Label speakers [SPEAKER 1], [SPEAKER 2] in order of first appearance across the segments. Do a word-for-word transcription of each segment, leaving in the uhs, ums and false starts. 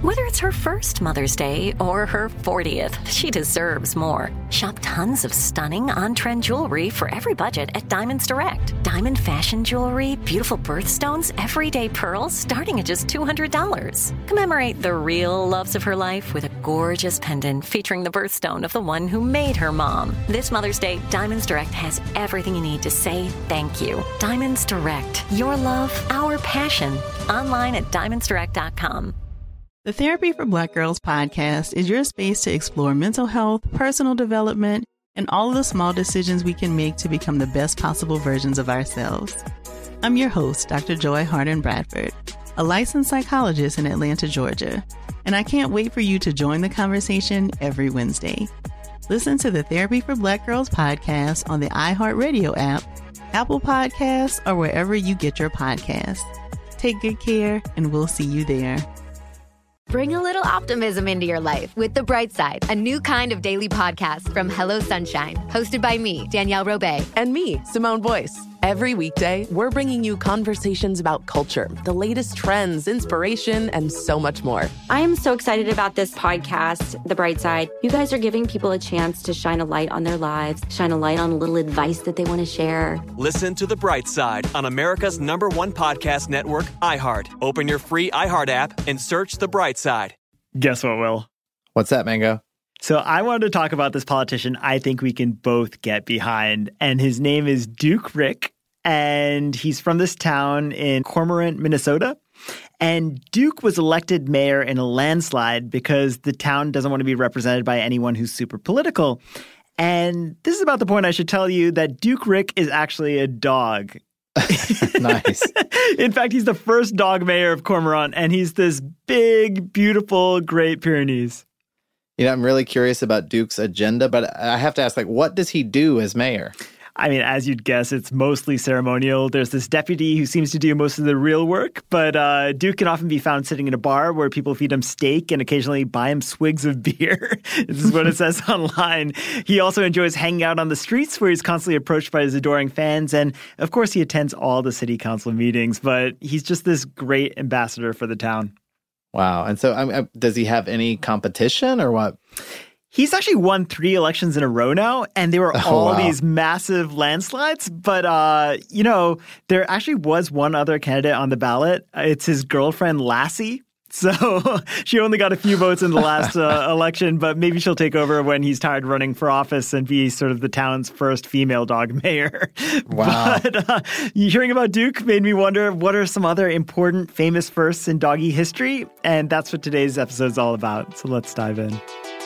[SPEAKER 1] Whether it's her first Mother's Day or her fortieth, she deserves more. Shop tons of stunning on-trend jewelry for every budget at Diamonds Direct. Diamond fashion jewelry, beautiful birthstones, everyday pearls starting at just two hundred dollars. Commemorate the real loves of her life with a gorgeous pendant featuring the birthstone of the one who made her mom. This Mother's Day, Diamonds Direct has everything you need to say thank you. Diamonds Direct. Your love, our passion. Online at diamonds direct dot com.
[SPEAKER 2] The Therapy for Black Girls podcast is your space to explore mental health, personal development, and all of the small decisions we can make to become the best possible versions of ourselves. I'm your host, Doctor Joy Harden Bradford, a licensed psychologist in Atlanta, Georgia, and I can't wait for you to join the conversation every Wednesday. Listen to the Therapy for Black Girls podcast on the iHeartRadio app, Apple Podcasts, or wherever you get your podcasts. Take good care, and we'll see you there.
[SPEAKER 3] Bring a little optimism into your life with The Bright Side, a new kind of daily podcast from Hello Sunshine, hosted by me, Danielle Robay.
[SPEAKER 4] And me, Simone Boyce. Every weekday, we're bringing you conversations about culture, the latest trends, inspiration, and so much more.
[SPEAKER 5] I am so excited about this podcast, The Bright Side. You guys are giving people a chance to shine a light on their lives, shine a light on a little advice that they want to share.
[SPEAKER 6] Listen to The Bright Side on America's number one podcast network, iHeart. Open your free iHeart app and search The Bright Side.
[SPEAKER 7] Guess what, Will?
[SPEAKER 8] What's that, Mango?
[SPEAKER 7] So I wanted to talk about this politician I think we can both get behind, and his name is Duke Rick, and he's from this town in Cormorant, Minnesota. And Duke was elected mayor in a landslide because the town doesn't want to be represented by anyone who's super political. And this is about the point I should tell you that Duke Rick is actually a dog.
[SPEAKER 8] Nice.
[SPEAKER 7] In fact, he's the first dog mayor of Cormorant, and he's this big, beautiful Great Pyrenees.
[SPEAKER 8] You know, I'm really curious about Duke's agenda, but I have to ask, like, what does he do as mayor?
[SPEAKER 7] I mean, as you'd guess, it's mostly ceremonial. There's this deputy who seems to do most of the real work, but uh, Duke can often be found sitting in a bar where people feed him steak and occasionally buy him swigs of beer. This is what it says online. He also enjoys hanging out on the streets where he's constantly approached by his adoring fans. And of course, he attends all the city council meetings, but he's just this great ambassador for the town.
[SPEAKER 8] Wow. And so I mean, does he have any competition or what?
[SPEAKER 7] He's actually won three elections in a row now, and they were
[SPEAKER 8] Oh,
[SPEAKER 7] all
[SPEAKER 8] wow.
[SPEAKER 7] these massive landslides. But, uh, you know, there actually was one other candidate on the ballot. It's his girlfriend, Lassie. So she only got a few votes in the last uh, election, but maybe she'll take over when he's tired running for office and be sort of the town's first female dog mayor.
[SPEAKER 8] Wow.
[SPEAKER 7] But uh, hearing about Duke made me wonder, what are some other important famous firsts in doggy history? And that's what today's episode is all about. So let's dive in.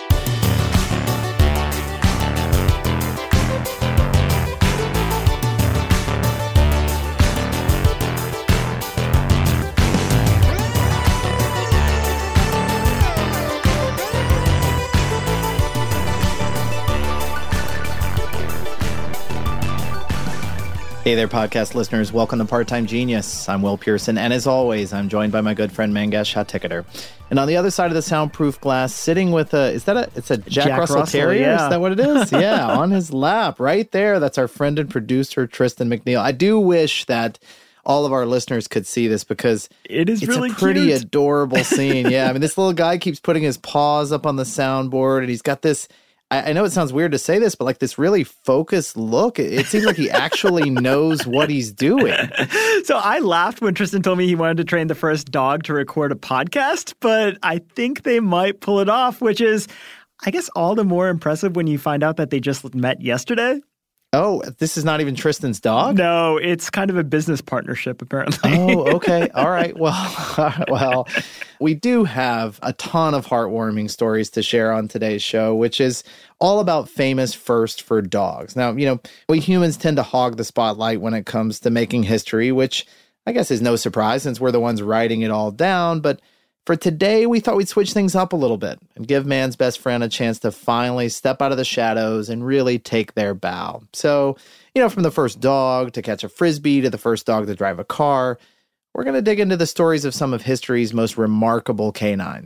[SPEAKER 8] Hey there, podcast listeners. Welcome to Part-Time Genius. I'm Will Pearson, and as always, I'm joined by my good friend Mangesh Hattikudur. And on the other side of the soundproof glass, sitting with a, is that a, it's a Jack,
[SPEAKER 7] Jack
[SPEAKER 8] Russell,
[SPEAKER 7] Russell,
[SPEAKER 8] Terrier?
[SPEAKER 7] yeah.
[SPEAKER 8] Is that what it is? Yeah, on his lap, right there. That's our friend and producer, Tristan McNeil. I do wish that all of our listeners could see this because
[SPEAKER 7] It is
[SPEAKER 8] it's
[SPEAKER 7] really
[SPEAKER 8] a pretty
[SPEAKER 7] cute.
[SPEAKER 8] adorable scene. Yeah, I mean, this little guy keeps putting his paws up on the soundboard, and he's got this, I know it sounds weird to say this, but like this really focused look. It, it seems like he actually knows what he's doing.
[SPEAKER 7] So I laughed when Tristan told me he wanted to train the first dog to record a podcast, but I think they might pull it off, which is, I guess, all the more impressive when you find out that they just met yesterday.
[SPEAKER 8] Oh, this is not even Tristan's dog?
[SPEAKER 7] No, it's kind of a business partnership, apparently.
[SPEAKER 8] Oh, okay. All right. Well, well, we do have a ton of heartwarming stories to share on today's show, which is all about famous first for dogs. Now, you know, we humans tend to hog the spotlight when it comes to making history, which I guess is no surprise since we're the ones writing it all down. But for today, we thought we'd switch things up a little bit and give man's best friend a chance to finally step out of the shadows and really take their bow. So, you know, from the first dog to catch a frisbee to the first dog to drive a car, we're going to dig into the stories of some of history's most remarkable canines.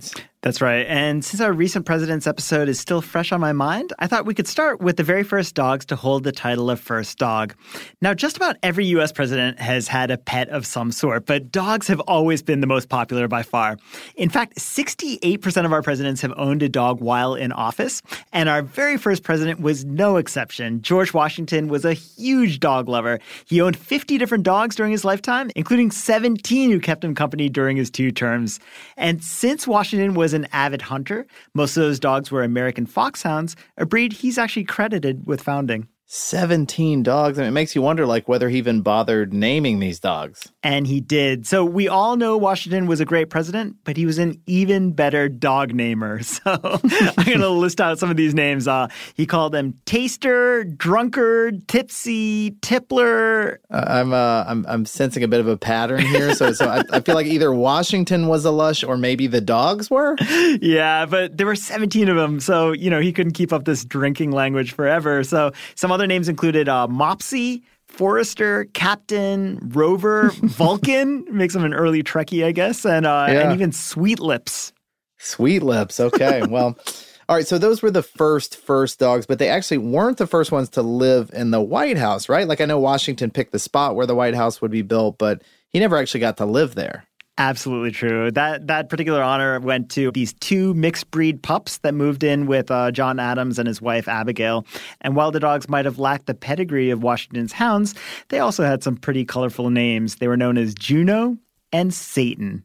[SPEAKER 7] That's right. And since our recent President's episode is still fresh on my mind, I thought we could start with the very first dogs to hold the title of first dog. Now, just about every U S president has had a pet of some sort, but dogs have always been the most popular by far. In fact, sixty-eight percent of our presidents have owned a dog while in office, and our very first president was no exception. George Washington was a huge dog lover. He owned fifty different dogs during his lifetime, including seventeen who kept him company during his two terms. And since Washington was an avid hunter, most of those dogs were American foxhounds, a breed he's actually credited with founding.
[SPEAKER 8] seventeen dogs. I mean, it makes you wonder, like, whether he even bothered naming these dogs.
[SPEAKER 7] And he did. So we all know Washington was a great president, but he was an even better dog namer. So I'm going to list out some of these names. Uh, he called them Taster, Drunkard, Tipsy, Tippler.
[SPEAKER 8] Uh, I'm uh, I'm I'm sensing a bit of a pattern here. So so I, I feel like either Washington was a lush or maybe the dogs were.
[SPEAKER 7] Yeah, but there were seventeen of them. So, you know, he couldn't keep up this drinking language forever. So some other names included uh, Mopsy, Forrester, Captain, Rover, Vulcan, makes him an early Trekkie, I guess, and uh,
[SPEAKER 8] yeah.
[SPEAKER 7] and even Sweet Lips.
[SPEAKER 8] Sweet Lips, okay. Well, all right, so those were the first first dogs, but they actually weren't the first ones to live in the White House, right? Like, I know Washington picked the spot where the White House would be built, but he never actually got to live there.
[SPEAKER 7] Absolutely true. That that particular honor went to these two mixed breed pups that moved in with uh, John Adams and his wife Abigail. And while the dogs might have lacked the pedigree of Washington's hounds, they also had some pretty colorful names. They were known as Juno and Satan.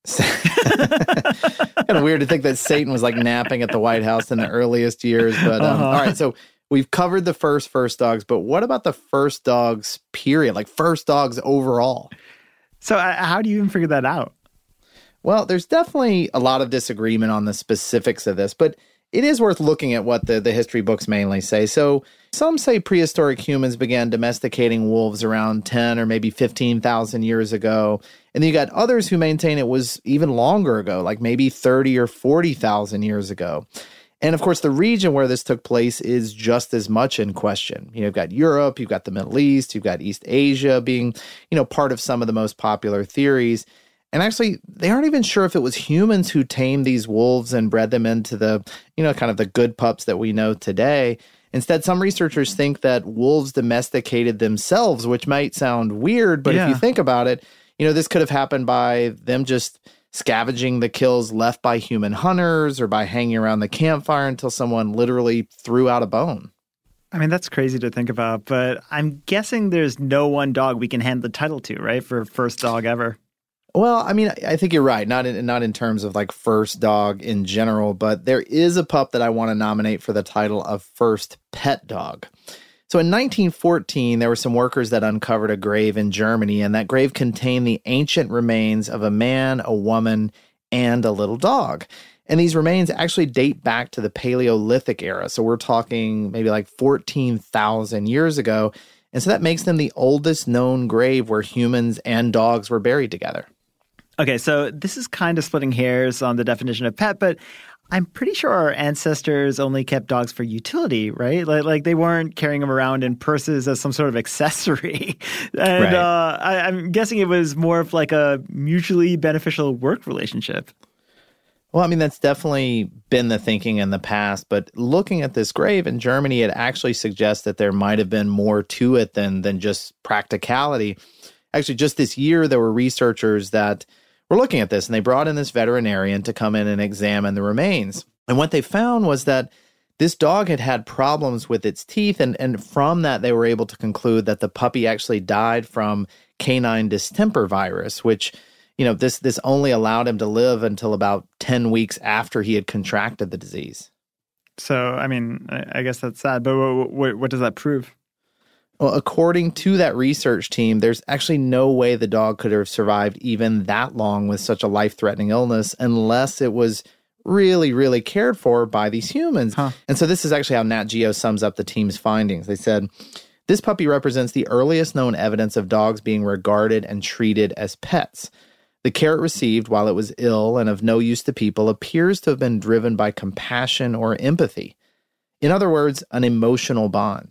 [SPEAKER 8] Kind of weird to think that Satan was like napping at the White House in the earliest years. But um, uh-huh. all right, so we've covered the first first dogs, but what about the first dogs period, like first dogs overall?
[SPEAKER 7] So uh, how do you even figure that out?
[SPEAKER 8] Well, there's definitely a lot of disagreement on the specifics of this, but it is worth looking at what the, the history books mainly say. So some say prehistoric humans began domesticating wolves around ten or maybe fifteen thousand years ago. And then you got others who maintain it was even longer ago, like maybe thirty or forty thousand years ago. And of course, the region where this took place is just as much in question. You know, you've got Europe, you've got the Middle East, you've got East Asia being, you know, part of some of the most popular theories. And actually, they aren't even sure if it was humans who tamed these wolves and bred them into the, you know, kind of the good pups that we know today. Instead, some researchers think that wolves domesticated themselves, which might sound weird, but yeah. if you think about it, you know, this could have happened by them just scavenging the kills left by human hunters or by hanging around the campfire until someone literally threw out a bone.
[SPEAKER 7] I mean, that's crazy to think about, but I'm guessing there's no one dog we can hand the title to, right, for first dog ever.
[SPEAKER 8] Well, I mean, I think you're right. Not in, not in terms of like first dog in general, but there is a pup that I want to nominate for the title of first pet dog. So in nineteen fourteen, there were some workers that uncovered a grave in Germany, and that grave contained the ancient remains of a man, a woman, and a little dog. And these remains actually date back to the Paleolithic era. So we're talking maybe like fourteen thousand years ago. And so that makes them the oldest known grave where humans and dogs were buried together.
[SPEAKER 7] Okay, so this is kind of splitting hairs on the definition of pet, but I'm pretty sure our ancestors only kept dogs for utility, right? Like, like they weren't carrying them around in purses as some sort of accessory. And
[SPEAKER 8] right.
[SPEAKER 7] uh, I, I'm guessing it was more of like a mutually beneficial work relationship.
[SPEAKER 8] Well, I mean, that's definitely been the thinking in the past. But looking at this grave in Germany, it actually suggests that there might have been more to it than than just practicality. Actually, just this year, there were researchers that were looking at this, and they brought in this veterinarian to come in and examine the remains. And what they found was that this dog had had problems with its teeth, and, and from that, they were able to conclude that the puppy actually died from canine distemper virus, which, you know, this this only allowed him to live until about ten weeks after he had contracted the disease.
[SPEAKER 7] So, I mean, I guess that's sad, but what, what, what does that prove?
[SPEAKER 8] Well, according to that research team, there's actually no way the dog could have survived even that long with such a life-threatening illness unless it was really, really cared for by these humans. Huh. And so this is actually how Nat Geo sums up the team's findings. They said, this puppy represents the earliest known evidence of dogs being regarded and treated as pets. The care it received while it was ill and of no use to people appears to have been driven by compassion or empathy. In other words, an emotional bond.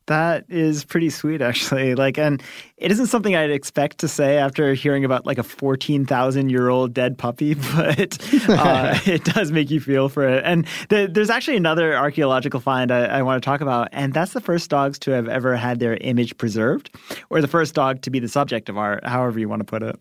[SPEAKER 7] That is pretty sweet, actually. Like, and it isn't something I'd expect to say after hearing about like a fourteen thousand year old dead puppy, but uh, it does make you feel for it. And the, there's actually another archaeological find I, I want to talk about, and that's the first dogs to have ever had their image preserved, or the first dog to be the subject of art, however you want to put it.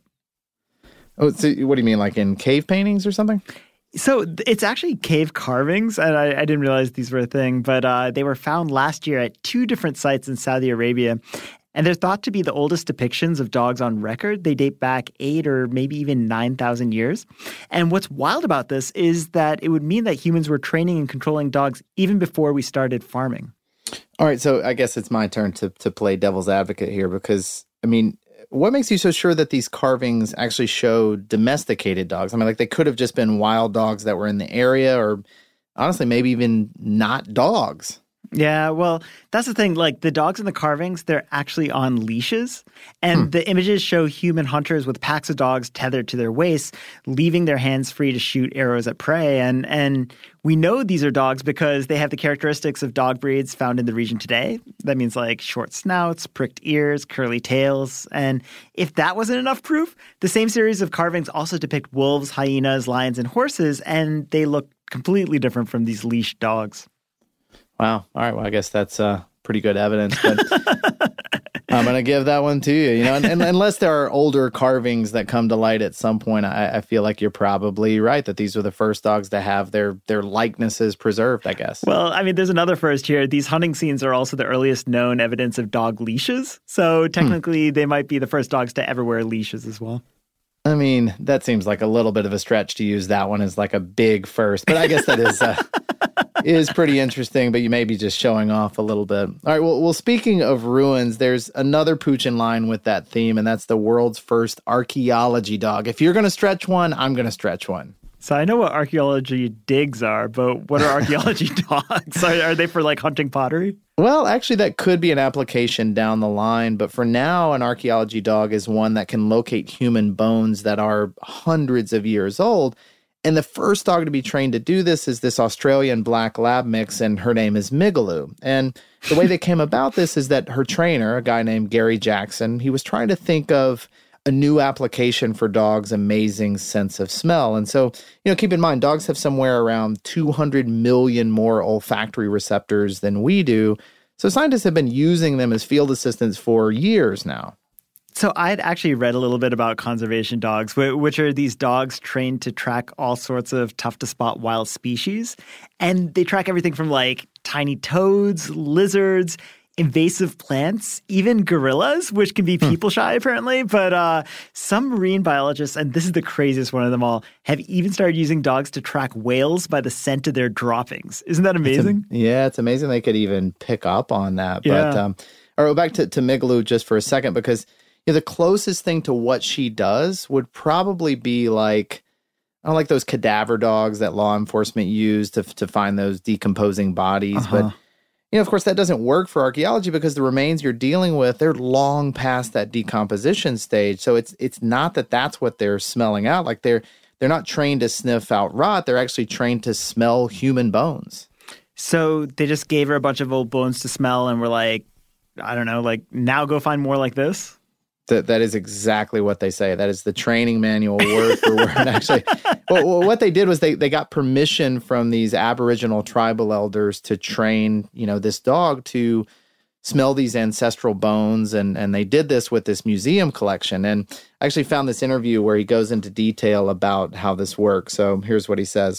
[SPEAKER 8] Oh, so what do you mean, like in cave paintings or something?
[SPEAKER 7] So it's actually cave carvings, and I, I didn't realize these were a thing, but uh, they were found last year at two different sites in Saudi Arabia, and they're thought to be the oldest depictions of dogs on record. They date back eight or maybe even nine thousand years. And what's wild about this is that it would mean that humans were training and controlling dogs even before we started farming.
[SPEAKER 8] All right, so I guess it's my turn to to play devil's advocate here because, I mean, what makes you so sure that these carvings actually show domesticated dogs? I mean, like they could have just been wild dogs that were in the area or honestly, maybe even not dogs.
[SPEAKER 7] Yeah, well, that's the thing. Like the dogs in the carvings, they're actually on leashes. And hmm. the images show human hunters with packs of dogs tethered to their waists, leaving their hands free to shoot arrows at prey. And and we know these are dogs because they have the characteristics of dog breeds found in the region today. That means like short snouts, pricked ears, curly tails. And if that wasn't enough proof, the same series of carvings also depict wolves, hyenas, lions, and horses, and they look completely different from these leashed dogs.
[SPEAKER 8] Wow. All right. Well, I guess that's uh, pretty good evidence, but I'm going to give that one to you. You know, and, and unless there are older carvings that come to light at some point, I, I feel like you're probably right that these were the first dogs to have their their likenesses preserved, I guess.
[SPEAKER 7] Well, I mean, there's another first here. These hunting scenes are also the earliest known evidence of dog leashes. So technically, hmm. they might be the first dogs to ever wear leashes as well.
[SPEAKER 8] I mean, that seems like a little bit of a stretch to use that one as like a big first, but I guess that is uh, is pretty interesting, but you may be just showing off a little bit. All right, well, well, speaking of ruins, there's another pooch in line with that theme, and that's the world's first archaeology dog. If you're going to stretch one, I'm going to stretch one.
[SPEAKER 7] So I know what archaeology digs are, but what are archaeology dogs? Are, are they for like hunting pottery?
[SPEAKER 8] Well, actually, that could be an application down the line. But for now, an archaeology dog is one that can locate human bones that are hundreds of years old. And the first dog to be trained to do this is this Australian black lab mix, and her name is Migaloo. And the way they came about this is that her trainer, a guy named Gary Jackson, he was trying to think of a new application for dogs' amazing sense of smell. And so, you know, keep in mind, dogs have somewhere around two hundred million more olfactory receptors than we do. So scientists have been using them as field assistants for years now.
[SPEAKER 7] So I'd actually read a little bit about conservation dogs, which are these dogs trained to track all sorts of tough-to-spot wild species. And they track everything from like tiny toads, lizards, invasive plants, even gorillas, which can be people shy apparently. But uh, some marine biologists, and this is the craziest one of them all, have even started using dogs to track whales by the scent of their droppings. Isn't that amazing?
[SPEAKER 8] It's a, yeah, it's amazing they could even pick up on that.
[SPEAKER 7] Yeah.
[SPEAKER 8] But um, all right, back to, to Migaloo just for a second, because you know, the closest thing to what she does would probably be like, I don't like those cadaver dogs that law enforcement use to to find those decomposing bodies,
[SPEAKER 7] uh-huh.
[SPEAKER 8] but you know, of course, that doesn't work for archaeology because the remains you're dealing with, they're long past that decomposition stage. So it's it's not that that's what they're smelling out. Like they're they're not trained to sniff out rot. They're actually trained to smell human bones.
[SPEAKER 7] So they just gave her a bunch of old bones to smell and were like, I don't know, like, now go find more like this?
[SPEAKER 8] That that is exactly what they say. That is the training manual word for word. Actually, well, what they did was they they got permission from these Aboriginal tribal elders to train, you know, this dog to smell these ancestral bones, and and they did this with this museum collection. And I actually found this interview where he goes into detail about how this works. So here's what he says: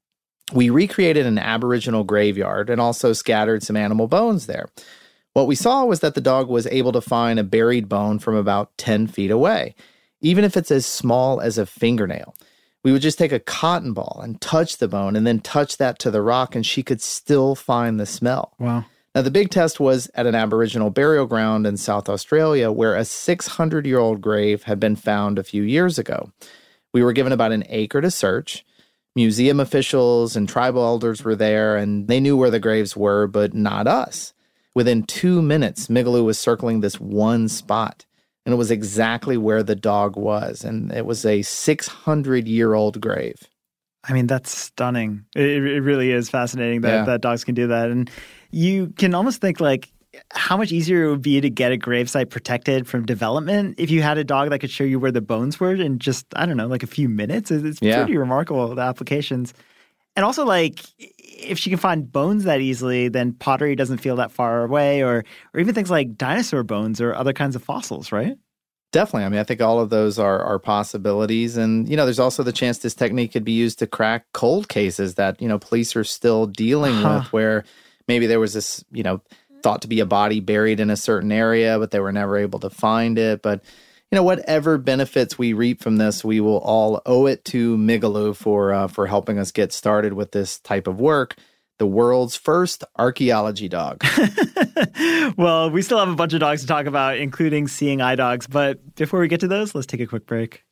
[SPEAKER 8] "We recreated an Aboriginal graveyard and also scattered some animal bones there. What we saw was that the dog was able to find a buried bone from about ten feet away, even if it's as small as a fingernail. We would just take a cotton ball and touch the bone and then touch that to the rock, and she could still find the smell."
[SPEAKER 7] Wow.
[SPEAKER 8] Now, the big test was at an Aboriginal burial ground in South Australia where a six hundred year old grave had been found a few years ago. We were given about an acre to search. Museum officials and tribal elders were there, and they knew where the graves were, but not us. Within two minutes, Migaloo was circling this one spot, and it was exactly where the dog was, and it was a six hundred year old grave.
[SPEAKER 7] I mean, that's stunning. It, it really is fascinating that,
[SPEAKER 8] yeah.
[SPEAKER 7] that dogs can do that. And you can almost think like how much easier it would be to get a gravesite protected from development if you had a dog that could show you where the bones were in just, I don't know, like a few minutes. It's
[SPEAKER 8] Yeah.
[SPEAKER 7] pretty remarkable, the applications. And also, like, if she can find bones that easily, then pottery doesn't feel that far away, or or even things like dinosaur bones or other kinds of fossils, right?
[SPEAKER 8] Definitely. I mean, I think all of those are, are possibilities. And, you know, there's also the chance this technique could be used to crack cold cases that, you know, police are still dealing
[SPEAKER 7] Huh.
[SPEAKER 8] with, where maybe there was this, you know, thought to be a body buried in a certain area, but they were never able to find it. But, you know, whatever benefits we reap from this, we will all owe it to Migaloo for, uh, for helping us get started with this type of work. The world's first archaeology dog.
[SPEAKER 7] Well, we still have a bunch of dogs to talk about, including seeing eye dogs. But before we get to those, let's take a quick break.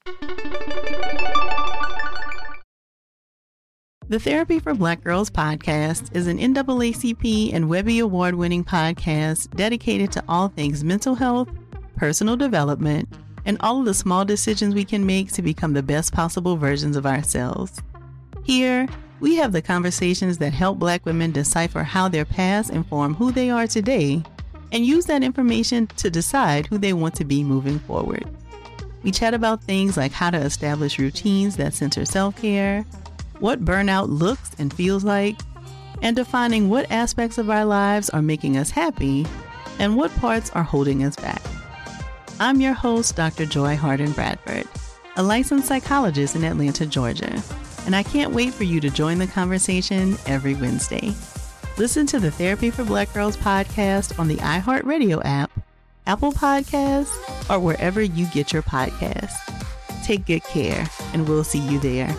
[SPEAKER 2] The Therapy for Black Girls podcast is an N double A C P and Webby Award-winning podcast dedicated to all things mental health, personal development, and all of the small decisions we can make to become the best possible versions of ourselves. Here, we have the conversations that help Black women decipher how their past inform who they are today, and use that information to decide who they want to be moving forward. We chat about things like how to establish routines that center self-care, what burnout looks and feels like, and defining what aspects of our lives are making us happy and what parts are holding us back. I'm your host, Doctor Joy Harden Bradford, a licensed psychologist in Atlanta, Georgia, and I can't wait for you to join the conversation every Wednesday. Listen to the Therapy for Black Girls podcast on the iHeartRadio app, Apple Podcasts, or wherever you get your podcasts. Take good care, and we'll see you there.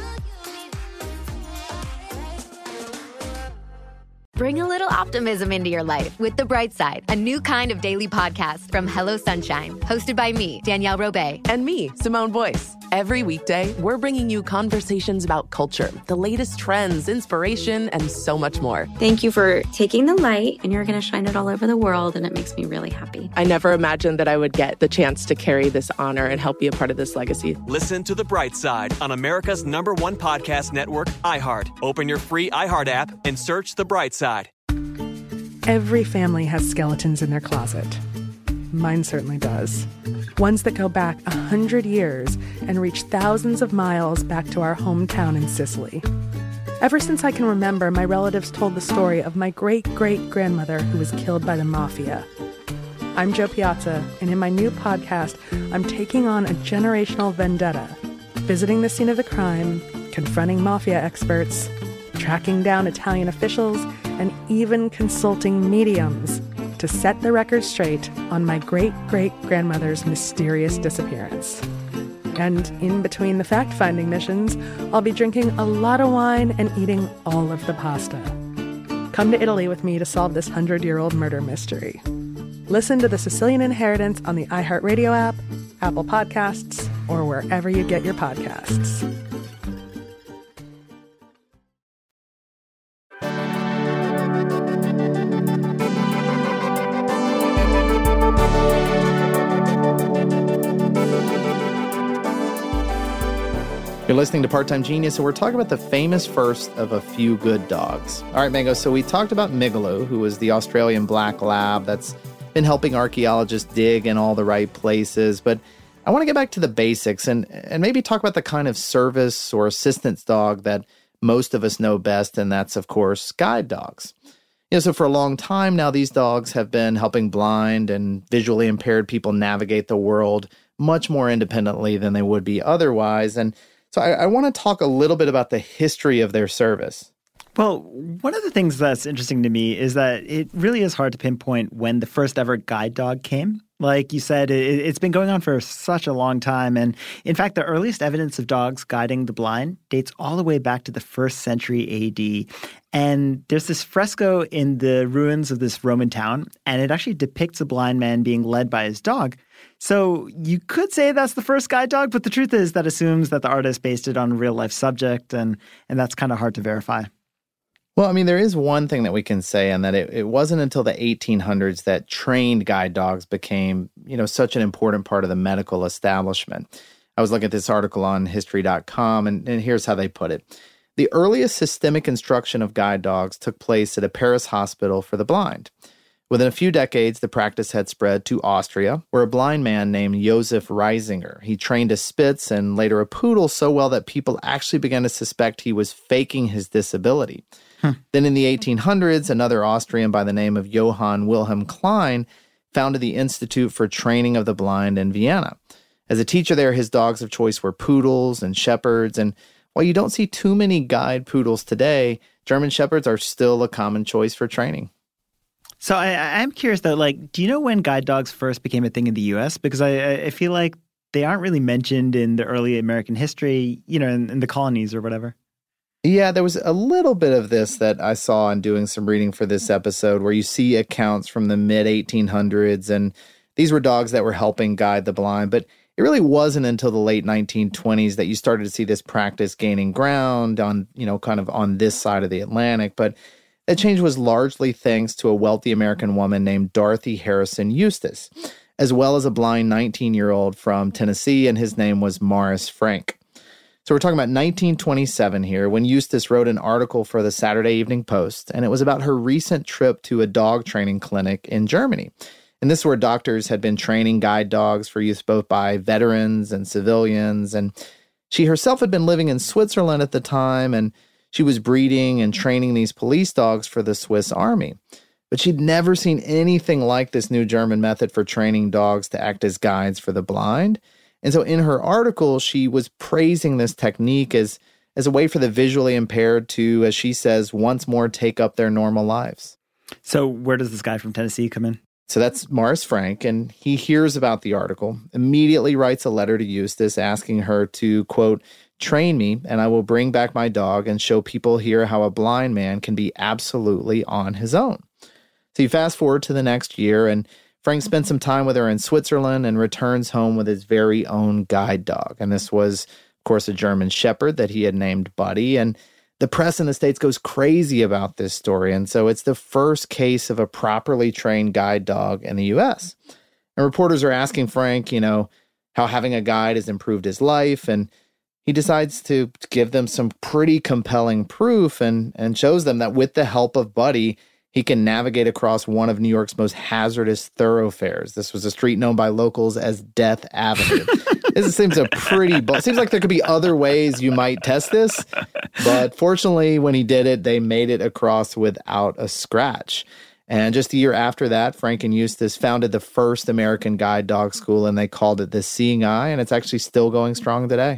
[SPEAKER 3] Bring a little optimism into your life with The Bright Side, a new kind of daily podcast from Hello Sunshine, hosted by me, Danielle Robay.
[SPEAKER 4] And me, Simone Boyce. Every weekday, we're bringing you conversations about culture, the latest trends, inspiration, and so much more.
[SPEAKER 5] Thank you for taking the light, and you're going to shine it all over the world, and it makes me really happy.
[SPEAKER 4] I never imagined that I would get the chance to carry this honor and help be a part of this legacy.
[SPEAKER 6] Listen to The Bright Side on America's number one podcast network, iHeart. Open your free iHeart app and search The Bright Side.
[SPEAKER 9] Every family has skeletons in their closet. Mine certainly does. Ones that go back a hundred years and reach thousands of miles back to our hometown in Sicily. Ever since I can remember, my relatives told the story of my great-great-grandmother who was killed by the mafia. I'm Jo Piazza, and in my new podcast, I'm taking on a generational vendetta, visiting the scene of the crime, confronting mafia experts, tracking down Italian officials, and even consulting mediums to set the record straight on my great-great-grandmother's mysterious disappearance. And in between the fact-finding missions, I'll be drinking a lot of wine and eating all of the pasta. Come to Italy with me to solve this hundred-year-old murder mystery. Listen to The Sicilian Inheritance on the iHeartRadio app, Apple Podcasts, or wherever you get your podcasts.
[SPEAKER 8] You're listening to Part-Time Genius, and we're talking about the famous first of a few good dogs. All right, Mango, so we talked about Migaloo, who was the Australian black lab that's been helping archaeologists dig in all the right places. But I want to get back to the basics and, and maybe talk about the kind of service or assistance dog that most of us know best, and that's, of course, guide dogs. You know, so for a long time now, these dogs have been helping blind and visually impaired people navigate the world much more independently than they would be otherwise. And so I, I want to talk a little bit about the history of their service.
[SPEAKER 7] Well, one of the things that's interesting to me is that it really is hard to pinpoint when the first ever guide dog came. Like you said, it, it's been going on for such a long time. And in fact, the earliest evidence of dogs guiding the blind dates all the way back to the first century A D. And there's this fresco in the ruins of this Roman town, and it actually depicts a blind man being led by his dog. So you could say that's the first guide dog, but the truth is that assumes that the artist based it on a real-life subject, and, and that's kind of hard to verify.
[SPEAKER 8] Well, I mean, there is one thing that we can say, and that it, it wasn't until the eighteen hundreds that trained guide dogs became, you know, such an important part of the medical establishment. I was looking at this article on history dot com, and, and here's how they put it. The earliest systemic instruction of guide dogs took place at a Paris hospital for the blind. Within a few decades, the practice had spread to Austria, where a blind man named Josef Reisinger, he trained a Spitz and later a Poodle so well that people actually began to suspect he was faking his disability. Hmm. Then in the eighteen hundreds, another Austrian by the name of Johann Wilhelm Klein founded the Institute for Training of the Blind in Vienna. As a teacher there, his dogs of choice were poodles and shepherds, and while you don't see too many guide poodles today, German shepherds are still a common choice for training.
[SPEAKER 7] So I, I'm curious, though, like, do you know when guide dogs first became a thing in the U S? Because I, I feel like they aren't really mentioned in the early American history, you know, in, in the colonies or whatever.
[SPEAKER 8] Yeah, there was a little bit of this that I saw in doing some reading for this episode where you see accounts from the mid eighteen hundreds, and these were dogs that were helping guide the blind. But it really wasn't until the late nineteen twenties that you started to see this practice gaining ground on, you know, kind of on this side of the Atlantic. But that change was largely thanks to a wealthy American woman named Dorothy Harrison Eustace, as well as a blind nineteen-year-old from Tennessee, and his name was Morris Frank. So we're talking about nineteen twenty-seven here, when Eustace wrote an article for the Saturday Evening Post, and it was about her recent trip to a dog training clinic in Germany. And this is where doctors had been training guide dogs for use both by veterans and civilians, and she herself had been living in Switzerland at the time, and she was breeding and training these police dogs for the Swiss Army. But she'd never seen anything like this new German method for training dogs to act as guides for the blind. And so in her article, she was praising this technique as, as a way for the visually impaired to, as she says, once more take up their normal lives.
[SPEAKER 7] So where does this guy from Tennessee come in?
[SPEAKER 8] So that's Morris Frank, and he hears about the article, immediately writes a letter to Eustace asking her to, quote, train me, and I will bring back my dog and show people here how a blind man can be absolutely on his own. So you fast forward to the next year, and Frank spends some time with her in Switzerland and returns home with his very own guide dog. And this was, of course, a German shepherd that he had named Buddy. And the press in the States goes crazy about this story. And so it's the first case of a properly trained guide dog in the U S. And reporters are asking Frank, you know, how having a guide has improved his life. And he decides to give them some pretty compelling proof and, and shows them that with the help of Buddy, he can navigate across one of New York's most hazardous thoroughfares. This was a street known by locals as Death Avenue. This seems a pretty... It seems like there could be other ways you might test this, but fortunately, when he did it, they made it across without a scratch. And just a year after that, Frank and Eustace founded the first American guide dog school, and they called it the Seeing Eye, and it's actually still going strong today.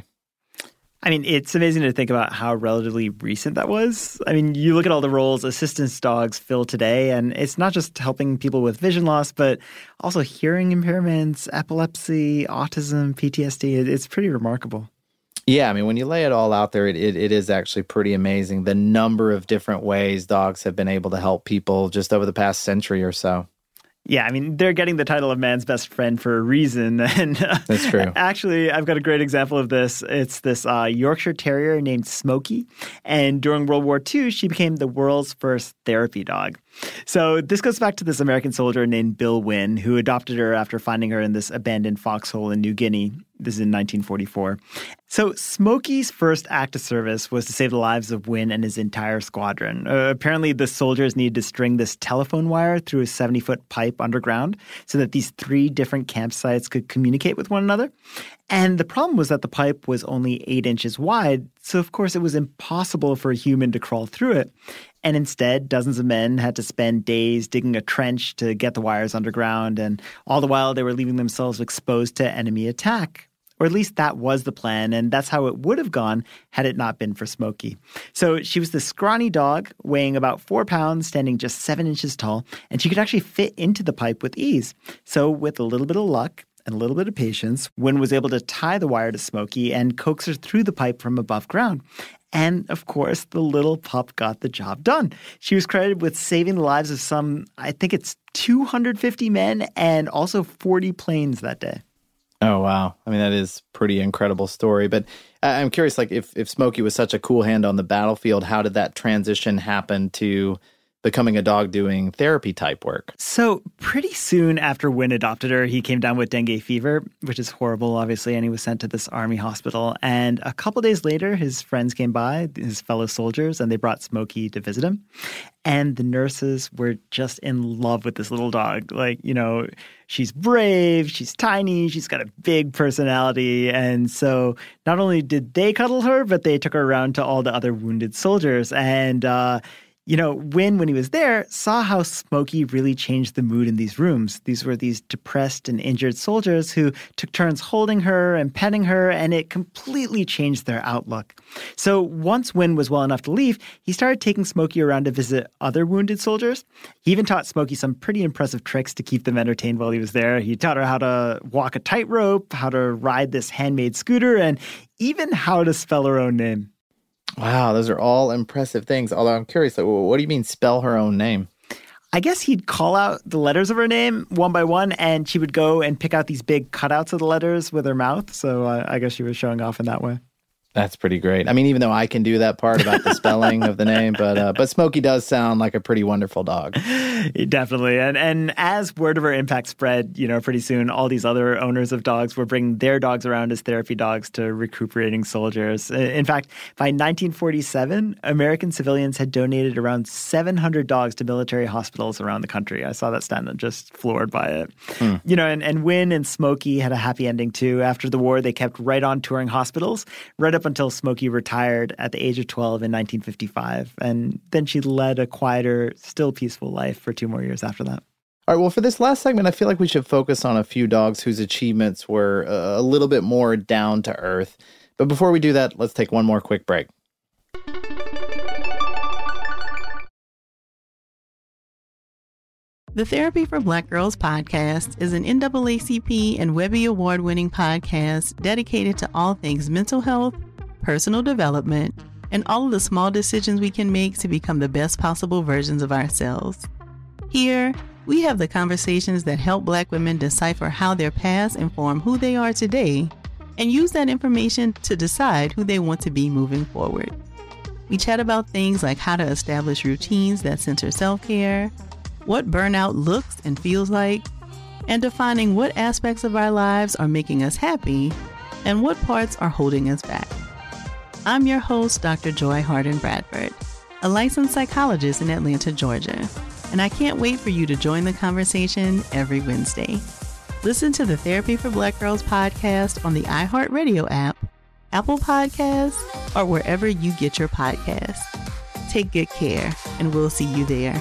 [SPEAKER 7] I mean, it's amazing to think about how relatively recent that was. I mean, you look at all the roles assistance dogs fill today, and it's not just helping people with vision loss, but also hearing impairments, epilepsy, autism, P T S D. It's pretty remarkable.
[SPEAKER 8] Yeah, I mean, when you lay it all out there, it, it, it is actually pretty amazing the number of different ways dogs have been able to help people just over the past century or so.
[SPEAKER 7] Yeah, I mean, they're getting the title of man's best friend for a reason. And uh,
[SPEAKER 8] that's true.
[SPEAKER 7] Actually, I've got a great example of this. It's this uh, Yorkshire Terrier named Smokey. And during World War Two, she became the world's first therapy dog. So this goes back to this American soldier named Bill Wynn, who adopted her after finding her in this abandoned foxhole in New Guinea. This is in nineteen forty-four. So Smokey's first act of service was to save the lives of Wynn and his entire squadron. Uh, apparently, the soldiers needed to string this telephone wire through a seventy-foot pipe underground so that these three different campsites could communicate with one another. And the problem was that the pipe was only eight inches wide, so of course it was impossible for a human to crawl through it. And instead, dozens of men had to spend days digging a trench to get the wires underground, and all the while they were leaving themselves exposed to enemy attack. Or at least that was the plan, and that's how it would have gone had it not been for Smokey. So she was this scrawny dog, weighing about four pounds, standing just seven inches tall, and she could actually fit into the pipe with ease. So with a little bit of luck and a little bit of patience, Wynn was able to tie the wire to Smokey and coax her through the pipe from above ground. And, of course, the little pup got the job done. She was credited with saving the lives of some, I think it's two hundred fifty men and also forty planes that day.
[SPEAKER 8] Oh, wow. I mean, that is a pretty incredible story. But I'm curious, like, if, if Smokey was such a cool hand on the battlefield, how did that transition happen to becoming a dog doing therapy type work.
[SPEAKER 7] So pretty soon after Win adopted her, he came down with dengue fever, which is horrible, obviously, and he was sent to this army hospital. And a couple days later, his friends came by, his fellow soldiers, and they brought Smokey to visit him. And the nurses were just in love with this little dog. Like, you know, she's brave, she's tiny, she's got a big personality. And so not only did they cuddle her, but they took her around to all the other wounded soldiers. And, uh, you know, Win, when he was there, saw how Smokey really changed the mood in these rooms. These were these depressed and injured soldiers who took turns holding her and petting her, and it completely changed their outlook. So once Win was well enough to leave, he started taking Smokey around to visit other wounded soldiers. He even taught Smokey some pretty impressive tricks to keep them entertained while he was there. He taught her how to walk a tightrope, how to ride this handmade scooter, and even how to spell her own name.
[SPEAKER 8] Wow, those are all impressive things. Although I'm curious, like, what do you mean spell her own name?
[SPEAKER 7] I guess he'd call out the letters of her name one by one, and she would go and pick out these big cutouts of the letters with her mouth. So uh, I guess she was showing off in that way.
[SPEAKER 8] That's pretty great. I mean, even though I can do that part about the spelling of the name, but uh, but Smokey does sound like a pretty wonderful dog.
[SPEAKER 7] Definitely. And and as word of her impact spread, you know, pretty soon all these other owners of dogs were bringing their dogs around as therapy dogs to recuperating soldiers. In fact, by nineteen forty-seven, American civilians had donated around seven hundred dogs to military hospitals around the country. I saw that stat and just floored by it. Hmm. You know, and, and Win and Smokey had a happy ending too. After the war, they kept right on touring hospitals, right up until Smokey retired at the age of twelve in nineteen fifty-five. And then she led a quieter, still peaceful life for two more years after that.
[SPEAKER 8] All right, well, for this last segment, I feel like we should focus on a few dogs whose achievements were uh, a little bit more down to earth. But before we do that, let's take one more quick break.
[SPEAKER 2] The Therapy for Black Girls podcast is an N double A C P and Webby Award-winning podcast dedicated to all things mental health, personal development, and all of the small decisions we can make to become the best possible versions of ourselves. Here, we have the conversations that help Black women decipher how their past inform who they are today and use that information to decide who they want to be moving forward. We chat about things like how to establish routines that center self-care, what burnout looks and feels like, and defining what aspects of our lives are making us happy and what parts are holding us back. I'm your host, Doctor Joy Harden Bradford, a licensed psychologist in Atlanta, Georgia, and I can't wait for you to join the conversation every Wednesday. Listen to the Therapy for Black Girls podcast on the iHeartRadio app, Apple Podcasts, or wherever you get your podcasts. Take good care, and we'll see you there.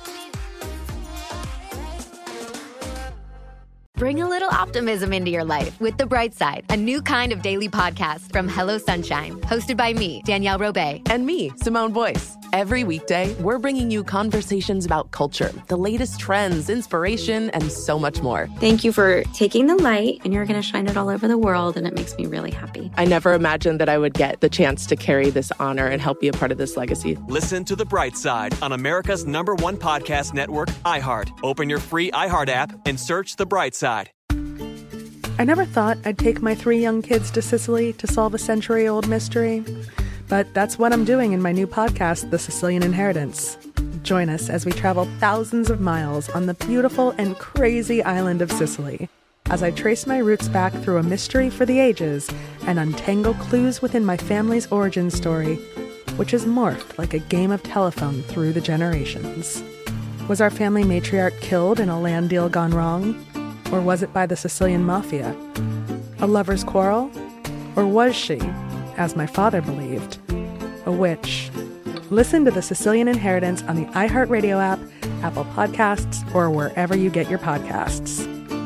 [SPEAKER 3] Bring a little optimism into your life with The Bright Side, a new kind of daily podcast from Hello Sunshine, hosted by me, Danielle Robay.
[SPEAKER 4] And me, Simone Boyce. Every weekday, we're bringing you conversations about culture, the latest trends, inspiration, and so much more.
[SPEAKER 5] Thank you for taking the light, and you're going to shine it all over the world, and it makes me really happy.
[SPEAKER 4] I never imagined that I would get the chance to carry this honor and help be a part of this legacy.
[SPEAKER 6] Listen to The Bright Side on America's number one podcast network, iHeart. Open your free iHeart app and search The Bright Side.
[SPEAKER 9] I never thought I'd take my three young kids to Sicily to solve a century-old mystery. But that's what I'm doing in my new podcast, The Sicilian Inheritance. Join us as we travel thousands of miles on the beautiful and crazy island of Sicily, as I trace my roots back through a mystery for the ages and untangle clues within my family's origin story, which has morphed like a game of telephone through the generations. Was our family matriarch killed in a land deal gone wrong? Or was it by the Sicilian mafia? A lover's quarrel? Or was she, as my father believed, a witch? Listen to The Sicilian Inheritance on the iHeartRadio app, Apple Podcasts, or wherever you get your podcasts.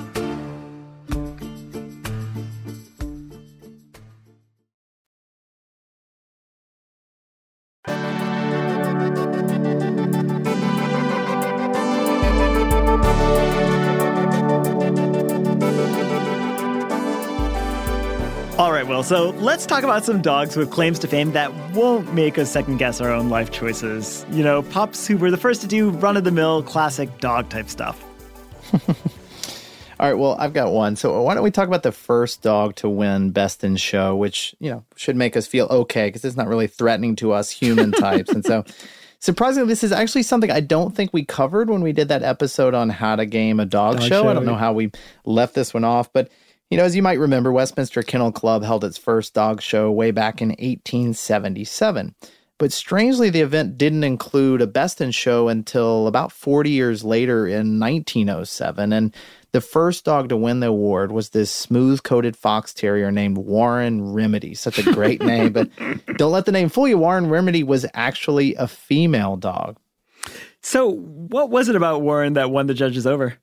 [SPEAKER 7] All right, Will, so let's talk about some dogs with claims to fame that won't make us second-guess our own life choices. You know, pups who were the first to do run-of-the-mill, classic dog-type stuff.
[SPEAKER 8] All right, well, I've got one. So why don't we talk about the first dog to win Best in Show, which, you know, should make us feel okay because it's not really threatening to us human types. And so Surprisingly, this is actually something I don't think we covered when we did that episode on how to game a dog, dog show. show. I don't know how we left this one off, but you know, as you might remember, Westminster Kennel Club held its first dog show way back in eighteen seventy-seven. But strangely, the event didn't include a Best in Show until about forty years later in nineteen oh seven. And the first dog to win the award was this smooth-coated fox terrier named Warren Remedy. Such a great name, but don't let the name fool you. Warren Remedy was actually a female dog.
[SPEAKER 7] So what was it about Warren that won the judges over?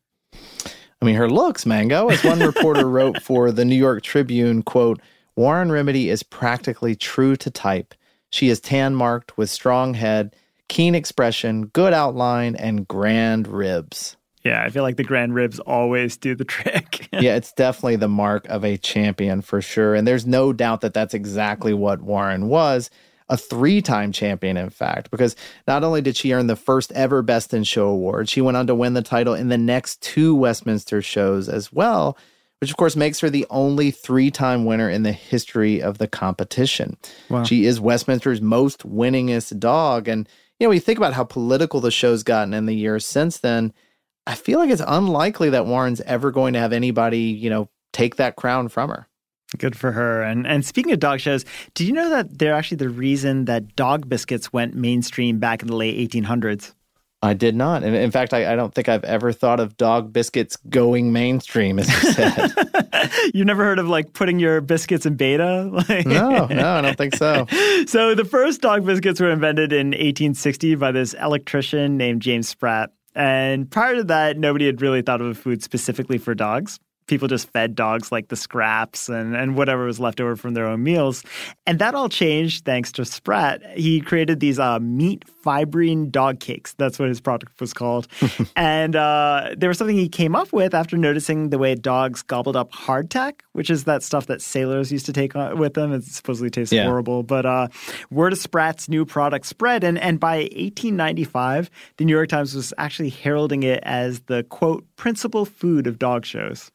[SPEAKER 8] I mean, her looks, Mango. As one reporter wrote for the New York Tribune, quote, Warren Remedy is practically true to type. She is tan-marked with strong head, keen expression, good outline, and grand ribs.
[SPEAKER 7] Yeah, I feel like the grand ribs always do the trick.
[SPEAKER 8] Yeah, it's definitely the mark of a champion for sure. And there's no doubt that that's exactly what Warren was. A three-time champion, in fact, because not only did she earn the first ever Best in Show award, she went on to win the title in the next two Westminster shows as well, which of course makes her the only three-time winner in the history of the competition. Wow. She is Westminster's most winningest dog. And, you know, when you think about how political the show's gotten in the years since then, I feel like it's unlikely that Warren's ever going to have anybody, you know, take that crown from her.
[SPEAKER 7] Good for her. And and speaking of dog shows, did you know that they're actually the reason that dog biscuits went mainstream back in the late eighteen hundreds?
[SPEAKER 8] I did not. And in fact, I, I don't think I've ever thought of dog biscuits going mainstream, as you said.
[SPEAKER 7] You've never heard of, like, putting your biscuits in beta? Like...
[SPEAKER 8] No, no, I don't think so.
[SPEAKER 7] So the first dog biscuits were invented in eighteen sixty by this electrician named James Spratt. And prior to that, nobody had really thought of a food specifically for dogs. People just fed dogs like the scraps and, and whatever was left over from their own meals. And that all changed thanks to Spratt. He created these uh, meat fibrine dog cakes. That's what his product was called. And uh, there was something he came up with after noticing the way dogs gobbled up hardtack, which is that stuff that sailors used to take with them. It supposedly tastes yeah. horrible. But uh, word of Spratt's new product spread. And, and by eighteen ninety-five, the New York Times was actually heralding it as the, quote, principal food of dog shows.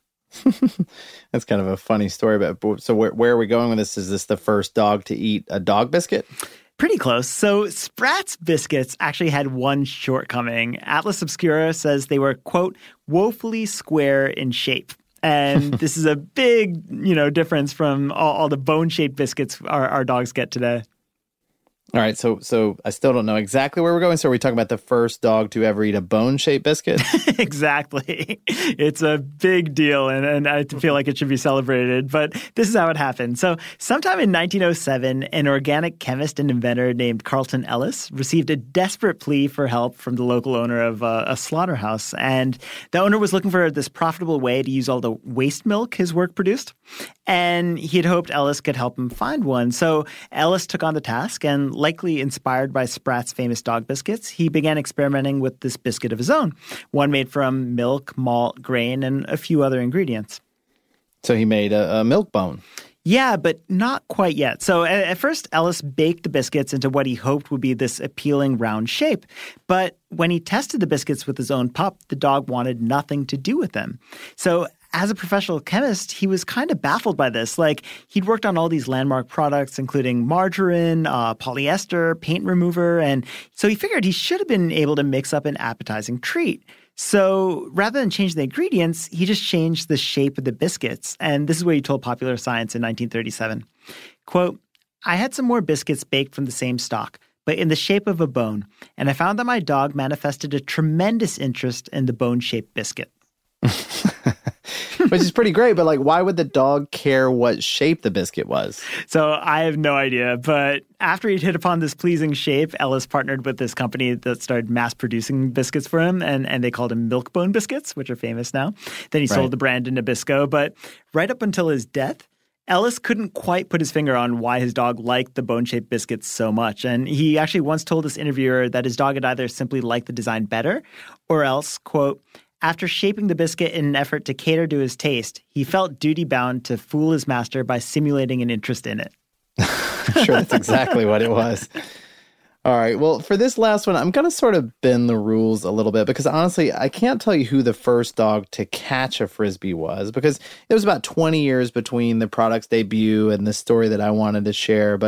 [SPEAKER 8] That's kind of a funny story. But so where, where are we going with this? Is this the first dog to eat a dog biscuit?
[SPEAKER 7] Pretty close. So Spratt's biscuits actually had one shortcoming. Atlas Obscura says they were, quote, woefully square in shape. And this is a big, you know, difference from all, all the bone-shaped biscuits our, our dogs get today.
[SPEAKER 8] All right, so so I still don't know exactly where we're going. So are we talking about the first dog to ever eat a bone-shaped biscuit?
[SPEAKER 7] Exactly. It's a big deal, and, and I feel like it should be celebrated. But this is how it happened. So sometime in nineteen oh seven, an organic chemist and inventor named Carlton Ellis received a desperate plea for help from the local owner of uh, a slaughterhouse. And the owner was looking for this profitable way to use all the waste milk his work produced. And he had hoped Ellis could help him find one. So Ellis took on the task, and likely inspired by Spratt's famous dog biscuits, he began experimenting with this biscuit of his own, one made from milk, malt, grain, and a few other ingredients.
[SPEAKER 8] So he made a, a milk bone.
[SPEAKER 7] Yeah, but not quite yet. So at, at first, Ellis baked the biscuits into what he hoped would be this appealing round shape. But when he tested the biscuits with his own pup, the dog wanted nothing to do with them. So as a professional chemist, he was kind of baffled by this. Like, he'd worked on all these landmark products, including margarine, uh, polyester, paint remover, and so he figured he should have been able to mix up an appetizing treat. So rather than change the ingredients, he just changed the shape of the biscuits. And this is what he told Popular Science in nineteen thirty-seven. Quote, I had some more biscuits baked from the same stock, but in the shape of a bone, and I found that my dog manifested a tremendous interest in the bone-shaped biscuit.
[SPEAKER 8] Which is pretty great, but like, why would the dog care what shape the biscuit was?
[SPEAKER 7] So I have no idea, but after he'd hit upon this pleasing shape, Ellis partnered with this company that started mass producing biscuits for him, and, and they called him Milk-Bone Biscuits, which are famous now. Then he right. sold the brand to Nabisco, but right up until his death, Ellis couldn't quite put his finger on why his dog liked the bone-shaped biscuits so much. And he actually once told this interviewer that his dog had either simply liked the design better or else, quote, after shaping the biscuit in an effort to cater to his taste, he felt duty-bound to fool his master by simulating an interest in it.
[SPEAKER 8] I'm sure that's exactly what it was. All right, well, for this last one, I'm going to sort of bend the rules a little bit because honestly, I can't tell you who the first dog to catch a Frisbee was because it was about twenty years between the product's debut and the story that I wanted to share. But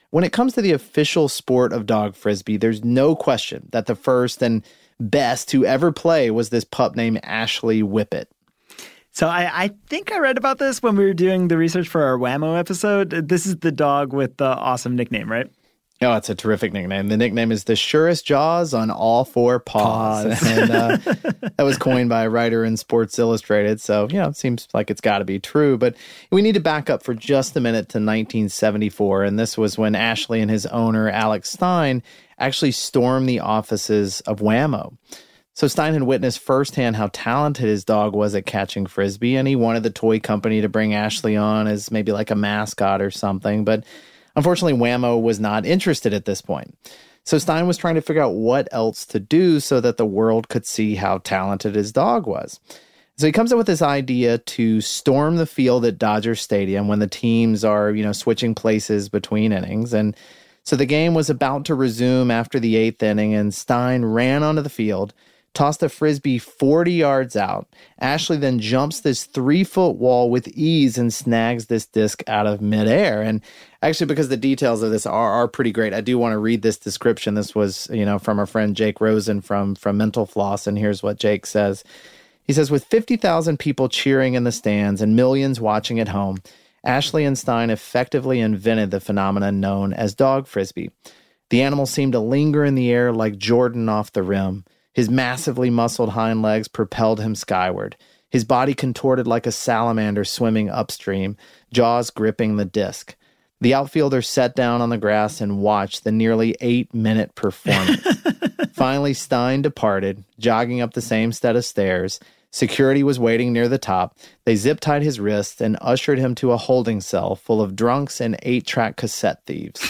[SPEAKER 8] when it comes to the official sport of dog frisbee, there's no question that the first and best to ever play was this pup named Ashley Whippet.
[SPEAKER 7] So I, I think I read about this when we were doing the research for our Whammo episode. This is the dog with the awesome nickname, right?
[SPEAKER 8] Oh, it's a terrific nickname. The nickname is the surest jaws on all four paws. paws. And uh, that was coined by a writer in Sports Illustrated. So, you know, it seems like it's got to be true. But we need to back up for just a minute to nineteen seventy-four. And this was when Ashley and his owner, Alex Stein, actually stormed the offices of Whammo. So Stein had witnessed firsthand how talented his dog was at catching frisbee, and he wanted the toy company to bring Ashley on as maybe like a mascot or something. But unfortunately, Whammo was not interested at this point. So Stein was trying to figure out what else to do so that the world could see how talented his dog was. So he comes up with this idea to storm the field at Dodger Stadium when the teams are, you know, switching places between innings. And so the game was about to resume after the eighth inning, and Stein ran onto the field, tossed a frisbee forty yards out. Ashley then jumps this three-foot wall with ease and snags this disc out of midair. And actually, because the details of this are, are pretty great, I do want to read this description. This was, you know, from our friend Jake Rosen from, from Mental Floss, and here's what Jake says. He says, with fifty thousand people cheering in the stands and millions watching at home, Ashley and Stein effectively invented the phenomenon known as dog frisbee. The animal seemed to linger in the air like Jordan off the rim. His massively muscled hind legs propelled him skyward. His body contorted like a salamander swimming upstream, jaws gripping the disc. The outfielder sat down on the grass and watched the nearly eight-minute performance. Finally, Stein departed, jogging up the same set of stairs. Security was waiting near the top. They zip-tied his wrists and ushered him to a holding cell full of drunks and eight-track cassette thieves.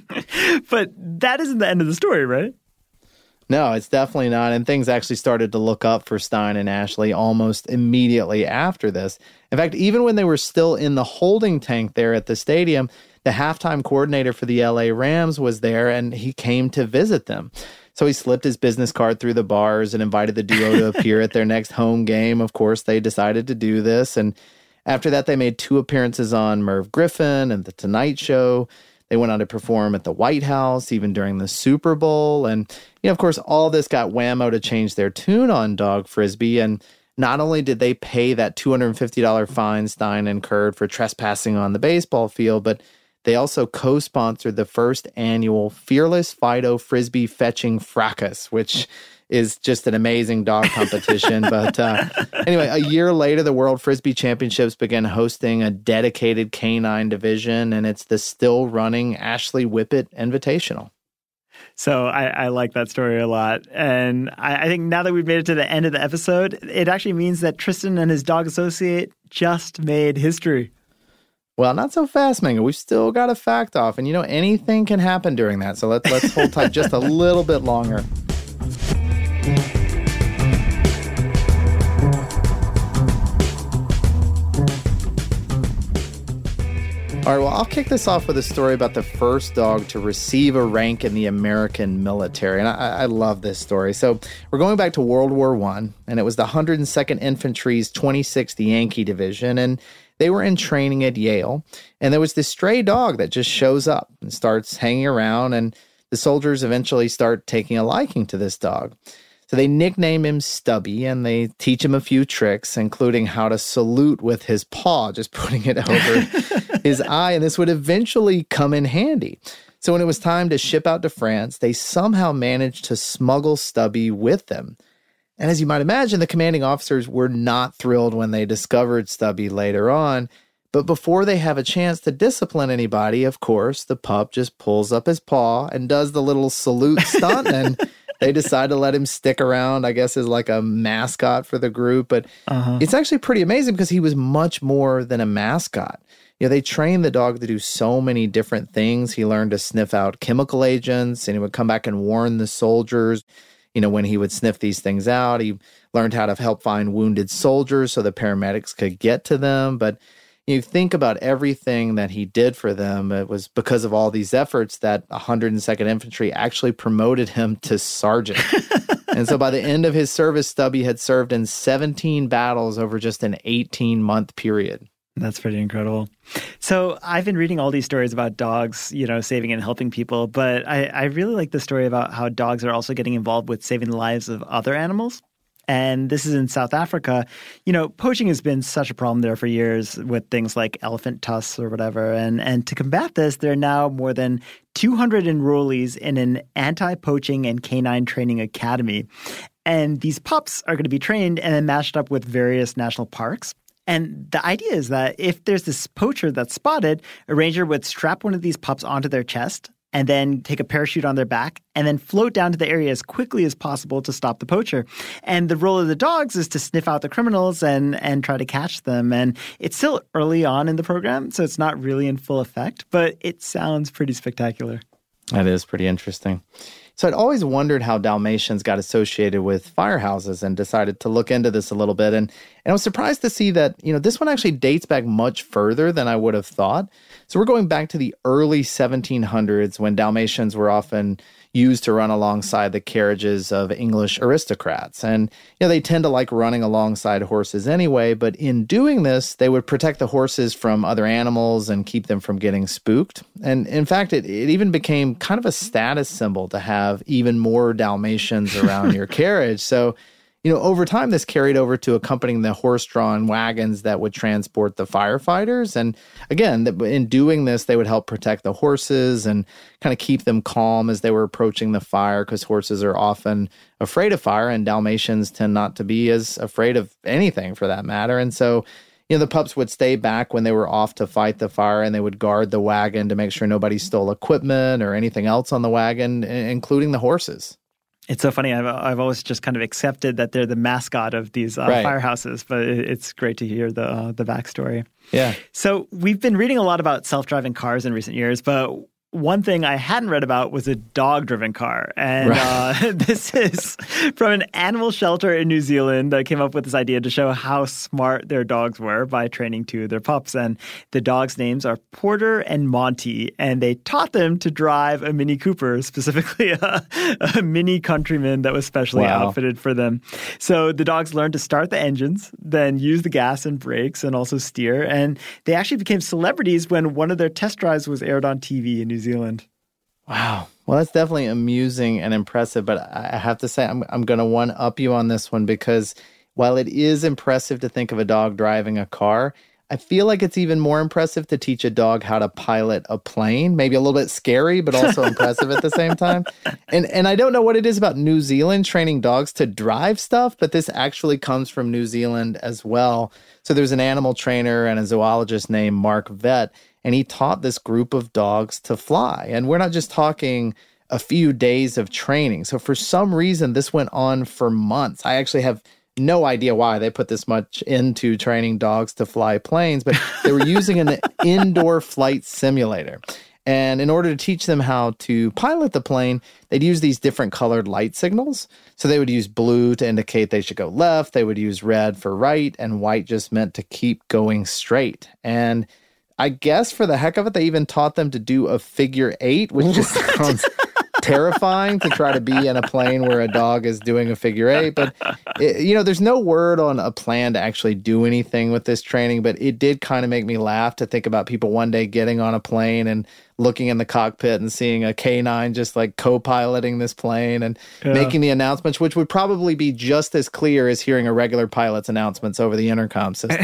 [SPEAKER 7] But that isn't the end of the story, right?
[SPEAKER 8] No, it's definitely not. And things actually started to look up for Stein and Ashley almost immediately after this. In fact, even when they were still in the holding tank there at the stadium, the halftime coordinator for the L A Rams was there, and he came to visit them. So he slipped his business card through the bars and invited the duo to appear at their next home game. Of course, they decided to do this. And after that, they made two appearances on Merv Griffin and The Tonight Show. They went on to perform at the White House, even during the Super Bowl. And, you know, of course, all this got Whammo to change their tune on dog frisbee. And not only did they pay that two hundred fifty dollars fine Stein incurred for trespassing on the baseball field, but they also co-sponsored the first annual Fearless Fido Frisbee Fetching Fracas, which is just an amazing dog competition. But uh, anyway, a year later, the World Frisbee Championships began hosting a dedicated canine division, and it's the still-running Ashley Whippet Invitational.
[SPEAKER 7] So I, I like that story a lot. And I, I think now that we've made it to the end of the episode, it actually means that Tristan and his dog associate just made history.
[SPEAKER 8] Well, not so fast, Mango. We've still got a fact off. And, you know, anything can happen during that. So let's, let's hold tight just a little bit longer. All right, well, I'll kick this off with a story about the first dog to receive a rank in the American military. And I, I love this story. So we're going back to World War One, and it was the one hundred second Infantry's twenty-sixth Yankee Division, and they were in training at Yale. And there was this stray dog that just shows up and starts hanging around, and the soldiers eventually start taking a liking to this dog. So they nickname him Stubby, and they teach him a few tricks, including how to salute with his paw, just putting it over his eye, and this would eventually come in handy. So when it was time to ship out to France, they somehow managed to smuggle Stubby with them. And as you might imagine, the commanding officers were not thrilled when they discovered Stubby later on. But before they have a chance to discipline anybody, of course, the pup just pulls up his paw and does the little salute stunt, and they decide to let him stick around, I guess, as like a mascot for the group. But uh-huh. It's actually pretty amazing because he was much more than a mascot. You know, they trained the dog to do so many different things. He learned to sniff out chemical agents, and he would come back and warn the soldiers, you know, when he would sniff these things out. He learned how to help find wounded soldiers so the paramedics could get to them. But you think about everything that he did for them, it was because of all these efforts that one hundred second Infantry actually promoted him to sergeant. And so by the end of his service, Stubby had served in seventeen battles over just an eighteen-month period.
[SPEAKER 7] That's pretty incredible. So I've been reading all these stories about dogs, you know, saving and helping people, but I, I really like the story about how dogs are also getting involved with saving the lives of other animals. And this is in South Africa. You know, poaching has been such a problem there for years with things like elephant tusks or whatever. And, and to combat this, there are now more than two hundred enrollees in an anti-poaching and canine training academy. And these pups are going to be trained and then matched up with various national parks. And the idea is that if there's this poacher that's spotted, a ranger would strap one of these pups onto their chest and then take a parachute on their back and then float down to the area as quickly as possible to stop the poacher. And the role of the dogs is to sniff out the criminals and, and try to catch them. And it's still early on in the program, so it's not really in full effect, but it sounds pretty spectacular.
[SPEAKER 8] That is pretty interesting. So I'd always wondered how Dalmatians got associated with firehouses and decided to look into this a little bit. And, and I was surprised to see that, you know, this one actually dates back much further than I would have thought. So we're going back to the early seventeen hundreds when Dalmatians were often used to run alongside the carriages of English aristocrats. And, you know, they tend to like running alongside horses anyway, but in doing this, they would protect the horses from other animals and keep them from getting spooked. And in fact, it, it even became kind of a status symbol to have even more Dalmatians around your carriage. So, you know, over time, this carried over to accompanying the horse-drawn wagons that would transport the firefighters. And again, in doing this, they would help protect the horses and kind of keep them calm as they were approaching the fire, because horses are often afraid of fire, and Dalmatians tend not to be as afraid of anything for that matter. And so, you know, the pups would stay back when they were off to fight the fire, and they would guard the wagon to make sure nobody stole equipment or anything else on the wagon, including the horses.
[SPEAKER 7] It's so funny. I've I've always just kind of accepted that they're the mascot of these uh,
[SPEAKER 8] right.
[SPEAKER 7] firehouses, but it's great to hear the uh, the backstory.
[SPEAKER 8] Yeah.
[SPEAKER 7] So we've been reading a lot about self-driving cars in recent years, but one thing I hadn't read about was a dog-driven car. And right. uh, this is from an animal shelter in New Zealand that came up with this idea to show how smart their dogs were by training two of their pups. And the dogs' names are Porter and Monty, and they taught them to drive a Mini Cooper, specifically a, a Mini Countryman that was specially wow. outfitted for them. So the dogs learned to start the engines, then use the gas and brakes, and also steer. And they actually became celebrities when one of their test drives was aired on T V in New Zealand. New Zealand.
[SPEAKER 8] Wow. Well, that's definitely amusing and impressive, but I have to say I'm I'm going to one-up you on this one, because while it is impressive to think of a dog driving a car, I feel like it's even more impressive to teach a dog how to pilot a plane. Maybe a little bit scary, but also impressive at the same time. And and I don't know what it is about New Zealand training dogs to drive stuff, but this actually comes from New Zealand as well. So there's an animal trainer and a zoologist named Mark Vett, and he taught this group of dogs to fly. And we're not just talking a few days of training. So for some reason, this went on for months. I actually have no idea why they put this much into training dogs to fly planes, but they were using an indoor flight simulator. And in order to teach them how to pilot the plane, they'd use these different colored light signals. So they would use blue to indicate they should go left. They would use red for right, and white just meant to keep going straight. And I guess for the heck of it, they even taught them to do a figure eight, which just sounds terrifying to try to be in a plane where a dog is doing a figure eight. But, it, you know, there's no word on a plan to actually do anything with this training, but it did kind of make me laugh to think about people one day getting on a plane and looking in the cockpit and seeing a canine just like co-piloting this plane and yeah. making the announcements, which would probably be just as clear as hearing a regular pilot's announcements over the intercom system.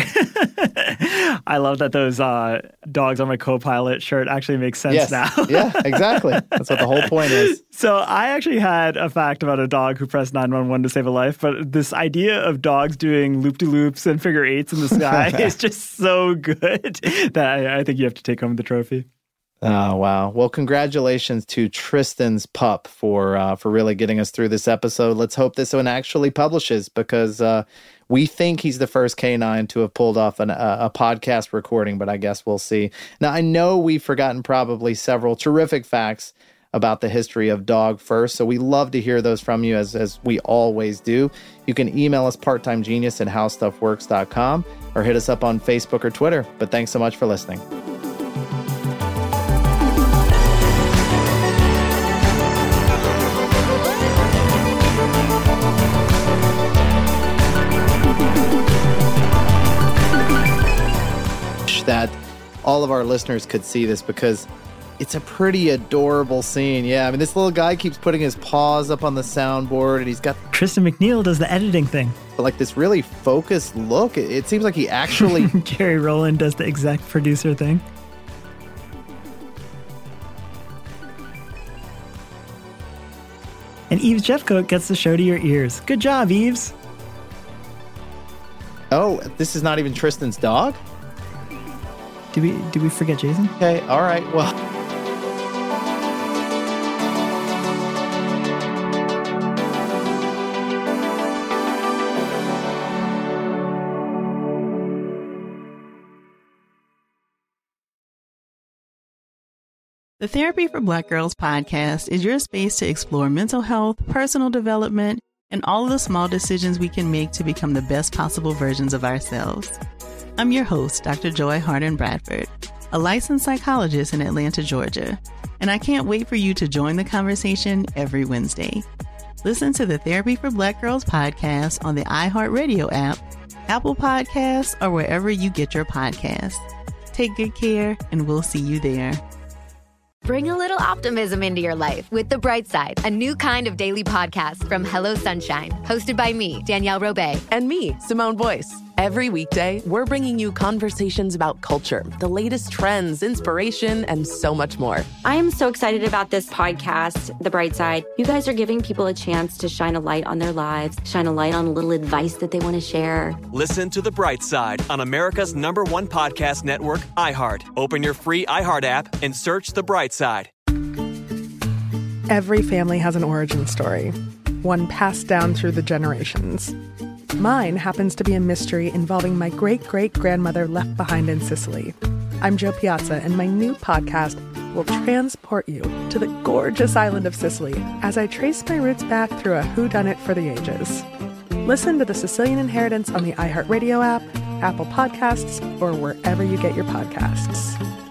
[SPEAKER 7] I love that those uh, dogs on my co-pilot shirt actually make sense
[SPEAKER 8] yes.
[SPEAKER 7] now.
[SPEAKER 8] Yeah, exactly. That's what the whole point is.
[SPEAKER 7] So I actually had a fact about a dog who pressed nine one one to save a life, but this idea of dogs doing loop-de-loops and figure eights in the sky is just so good that I, I think you have to take home the trophy.
[SPEAKER 8] Oh, wow. Well, congratulations to Tristan's pup for uh, for really getting us through this episode. Let's hope this one actually publishes, because uh, we think he's the first canine to have pulled off an, uh, a podcast recording, but I guess we'll see. Now, I know we've forgotten probably several terrific facts about the history of Dog First, so we love to hear those from you, as, as we always do. You can email us parttimegenius at how stuff works dot com or hit us up on Facebook or Twitter. But thanks so much for listening. all of our listeners could see this because it's a pretty adorable scene. Yeah, I mean, this little guy keeps putting his paws up on the soundboard, and he's got...
[SPEAKER 7] Tristan McNeil does the editing thing.
[SPEAKER 8] Like this really focused look. It, it seems like he actually...
[SPEAKER 7] Jerry Rowland does the exec producer thing. And Eves Jeffcoat gets the show to your ears. Good job, Eves.
[SPEAKER 8] Oh, this is not even Tristan's dog?
[SPEAKER 7] Did we, did we forget Jason?
[SPEAKER 8] Okay, all right, well...
[SPEAKER 2] The Therapy for Black Girls podcast is your space to explore mental health, personal development, and all of the small decisions we can make to become the best possible versions of ourselves. I'm your host, Doctor Joy Harden Bradford, a licensed psychologist in Atlanta, Georgia, and I can't wait for you to join the conversation every Wednesday. Listen to the Therapy for Black Girls podcast on the iHeartRadio app, Apple Podcasts, or wherever you get your podcasts. Take good care, and we'll see you there.
[SPEAKER 3] Bring a little optimism into your life with The Bright Side, a new kind of daily podcast from Hello Sunshine, hosted by me, Danielle Robay.
[SPEAKER 4] And me, Simone Boyce. Every weekday, we're bringing you conversations about culture, the latest trends, inspiration, and so much more.
[SPEAKER 5] I am so excited about this podcast, The Bright Side. You guys are giving people a chance to shine a light on their lives, shine a light on a little advice that they want to share.
[SPEAKER 6] Listen to The Bright Side on America's number one podcast network, iHeart. Open your free iHeart app and search The Bright Side.
[SPEAKER 9] Every family has an origin story, one passed down through the generations. Mine happens to be a mystery involving my great-great-grandmother left behind in Sicily. I'm Jo Piazza, and my new podcast will transport you to the gorgeous island of Sicily as I trace my roots back through a whodunit for the ages. Listen to The Sicilian Inheritance on the iHeartRadio app, Apple Podcasts, or wherever you get your podcasts.